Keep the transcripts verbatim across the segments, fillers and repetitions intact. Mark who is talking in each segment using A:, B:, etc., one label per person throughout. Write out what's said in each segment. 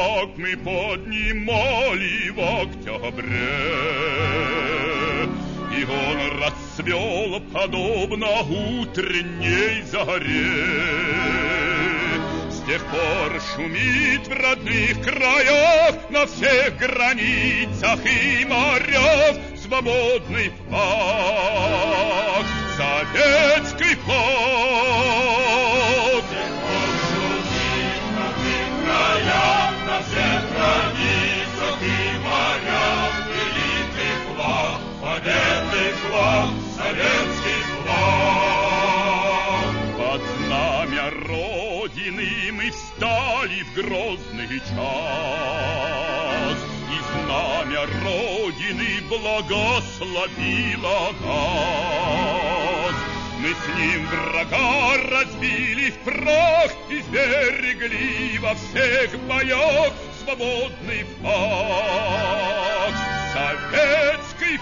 A: флаг мы поднимали в октябре, и он расцвел подобно утренней заре. С тех пор шумит в родных краях, на всех границах и морях свободный флаг, советский флаг. С тех пор шумит в родных краях, на всех границах и морях великий флаг, победный флаг, советский флаг. Под знамя Родины мы встали в грозный час, и знамя Родины благословило нас. Мы с ним врага разбили в прах и сберегли во всех боях свободный флаг, советский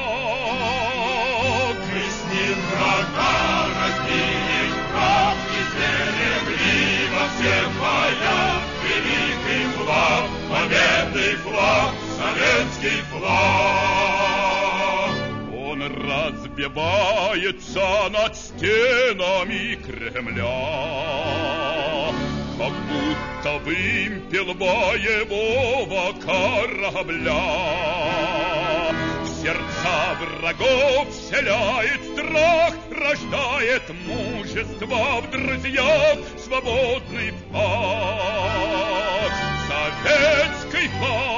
A: флаг. Мы с ним врага разбили в прах и сберегли во всех боях великий флаг, победный флаг, советский флаг. Он разбивается над стенами Кремля, как будто вымпел боевого корабля. В сердца врагов вселяет страх, рождает мужество в друзьях свободный флаг, советский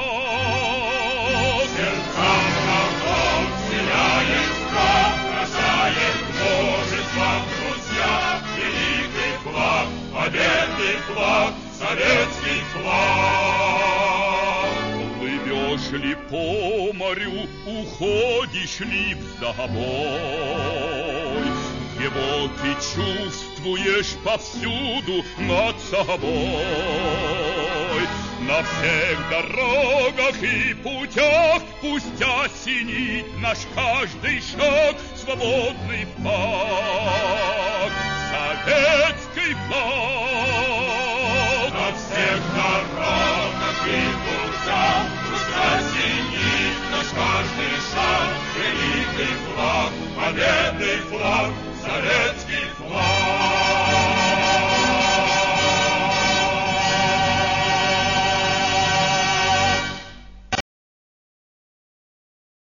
A: флаг. В сердца врагов вселяет страх, рождает мужество в друзьях великий флаг, победный флаг, советский флаг. Плывешь ли по морю, уходишь ли в забой, его ты чувствуешь повсюду над собой. На всех дорогах и путях пусть осенит наш каждый шаг свободный флаг, советский флаг.